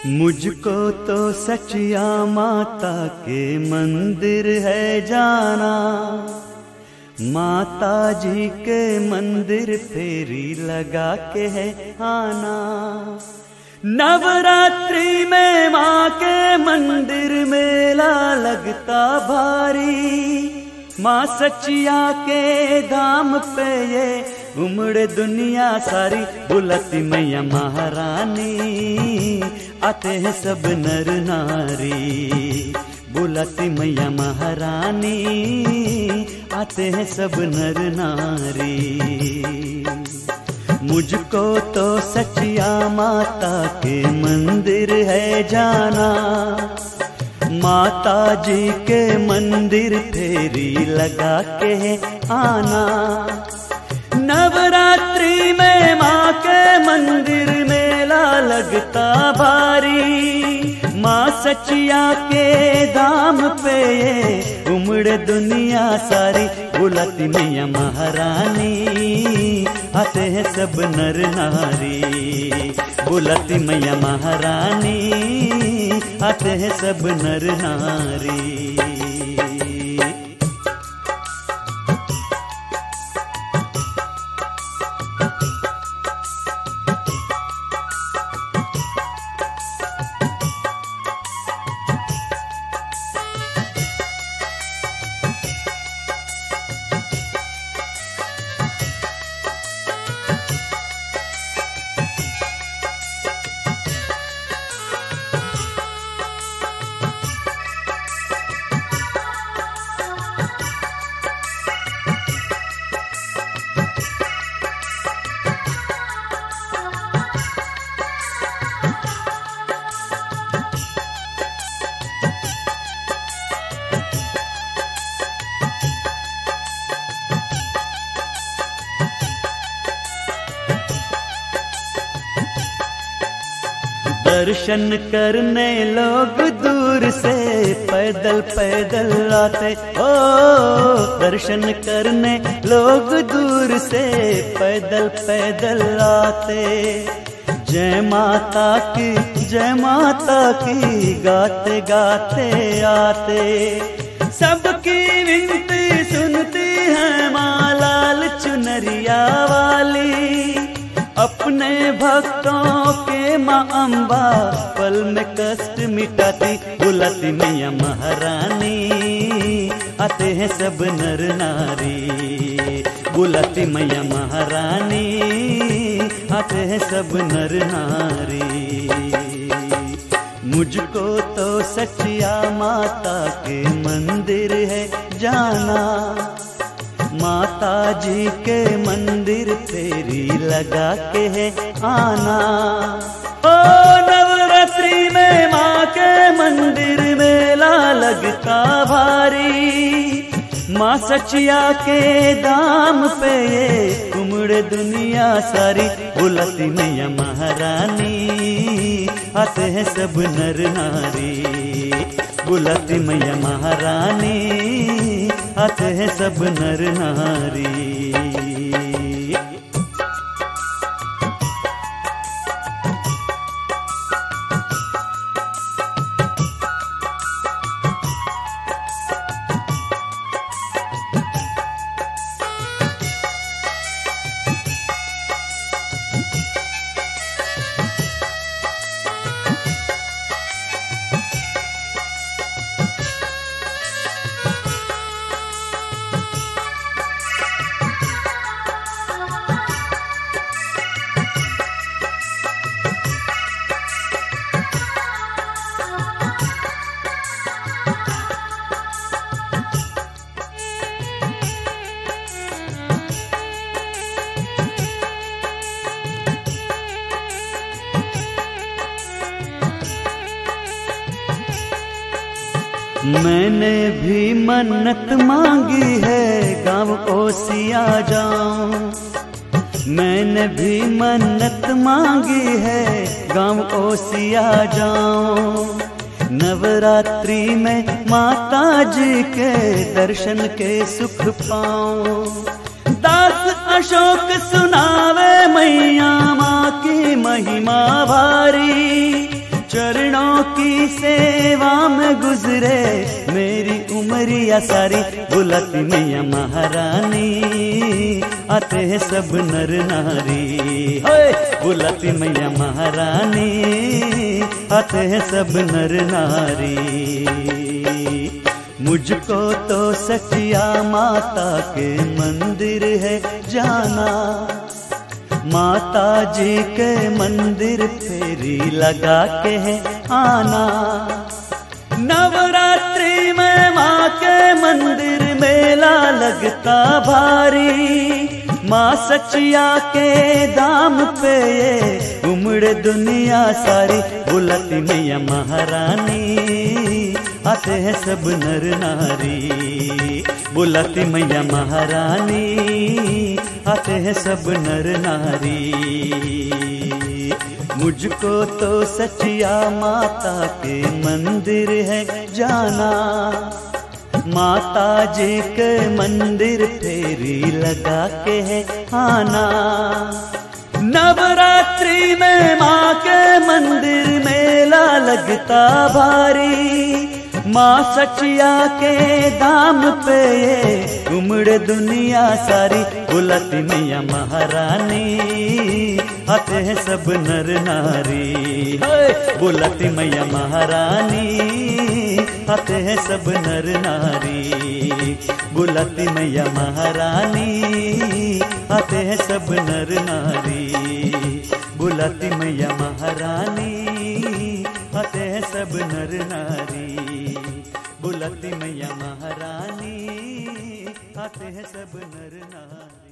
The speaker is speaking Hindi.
मुझको तो सचिया माता के मंदिर है जाना, माता जी के मंदिर फेरी लगा के है आना। नवरात्रि में माँ के मंदिर मेला लगता भारी, माँ सचिया के धाम पे ये उमड़े दुनिया सारी। बुलाती मैया महारानी आते हैं सब नर नारी, बुलाती मैया महारानी आते हैं सब नर नारी। मुझको तो सचिया माता के मंदिर है जाना, माता जी के मंदिर फेरी लगा के है आना। नवरात्रि में माँ के मंदिर मेला लगता भारी, माँ सचिया के धाम पे ये उमड़े दुनिया सारी। बुलाती मैया महारानी आते हैं सब नर नारी, बुलाती मैया महारानी आते हैं सब नर नारी। दर्शन करने लोग दूर से पैदल पैदल आते, ओ दर्शन करने लोग दूर से पैदल पैदल आते। जय माता की गाते गाते आते। सबकी विनती सुनती है माँ लाल चुनरिया वाली, अपने भक्तों के माँ अम्बा पल में कष्ट मिटाती। बुलाती मैया महारानी आते हैं सब नर नारी, बुलाती मैया महारानी आते हैं सब नर नारी। मुझको तो सचिया माता के मंदिर है जाना, माता जी के मंदिर फेरी लगा के है आना। ओ नवरात्रि में माँ के मंदिर मेला लगता भारी, माँ सचिया के दाम पे ये उमड़े दुनिया सारी। बुलाती मैया महारानी आते हैं सब नर नारी, बुलाती मैया महारानी आते हैं सब नर नारी। मैंने भी मन्नत मांगी है गाँव ओसिया जाऊं, मैंने भी मन्नत मांगी है गाँव ओसिया जाऊं। नवरात्रि में माता जी के दर्शन के सुख पाऊं। दास अशोक सुनावे मैया माँ की महिमा भारी, चरणों की सेवा में गुजरे मेरी उमरिया सारी। बुलाती मैया महारानी आते हैं सब नर नारी। बुलाती मैया महारानी आते हैं सब नर नारी। मुझको तो सचिया माता के मंदिर है जाना, माता जी के मंदिर फेरी लगा के है आना। नवरात्रि में माँ के मंदिर मेला लगता भारी, माँ सचिया के दाम पे ये उमड़ दुनिया सारी। बुलाती मैया महारानी आते हैं सब नर नारी। बुलाती मैया महारानी आते हैं सब नर नारी। मुझको तो सचिया माता के मंदिर है जाना, माता जी के मंदिर फेरी लगा के है आना। नवरात्रि में माँ के मंदिर मेला लगता भारी, माँ सचिया के दाम पे ये उमड़ दुनिया सारी। बुलाती मैया महारानी आते हैं सब नर नारी। बुलाती मैया महारानी आते हैं सब नर नारी। बुलाती मैया महारानी आते हैं सब नर नारी। बुलाती मैया महारानी आते हैं सब नर नारी। बुलाती मैया महारानी आते हैं सब नर नारी।